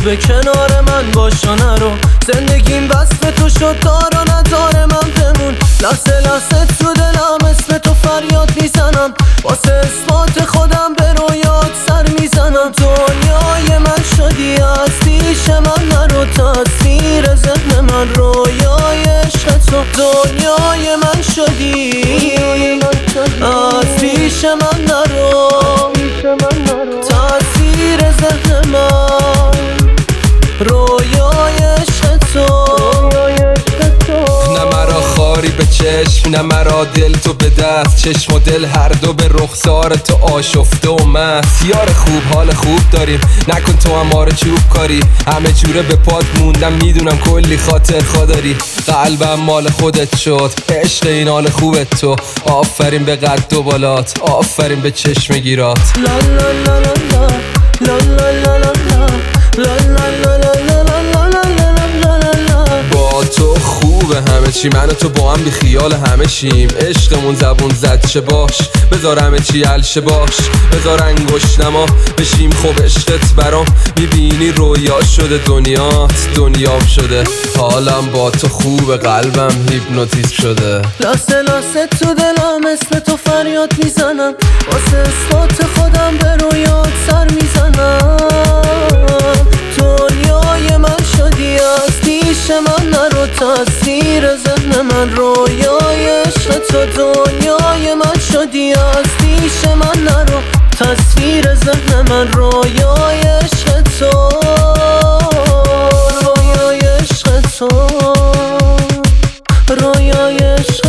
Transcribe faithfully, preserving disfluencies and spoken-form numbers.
به کنار من باش و نرو. زندگیم وصف تو شد دار و ندار من بمون. لحظه لحظه تو دلم اسم تو فریاد میزنم، واسه اثبات خودم به رویات سر میزنم. دنیای من شدی از پیش من نرو، تصویر ذهن من رویای عشق تو. دنیای من شدی از پیش من نرو، تصویر ذهن من رویای عشق تو. نه مرا خاری به چشم، نه مرا دل تو به دست. چشم و دل هر دو به رخسار تو آشفته و مست. یار خوب حال خوب داریم، نکن تو هم آره چوب کاری. همه جوره به پاد موندم، میدونم کلی خاطر خداری. قلبم مال خودت شد، عشق این حال خوبت تو. آفرین به قد و بالات، آفرین به چشم گیرات. لا لا لا لا لا لا لا لا لا لا لا با تو خوبه همه چی، من و تو با هم بی خیال همه شیم. عشقمون زبون زد چه باش، بذار همه چی علشه باش. بذار انگشت نما بشیم خوب عشقت برام. میبینی رویا شده دنیات، دنیام شده. حالم با تو خوبه، قلبم هیپنوتیزم شده. لحظه لحظه تو دلم اسم تو فریاد میزنم، واسه اثبات خودم به رویات سر میزنم. دنیای من شدی از پیش من نرو، تصویر ذهن من رویای عشق تو. دنیای من شدی از پیش من نرو، تصویر ذهن من رویای عشق تو. رویای عشق تو، رویای عشق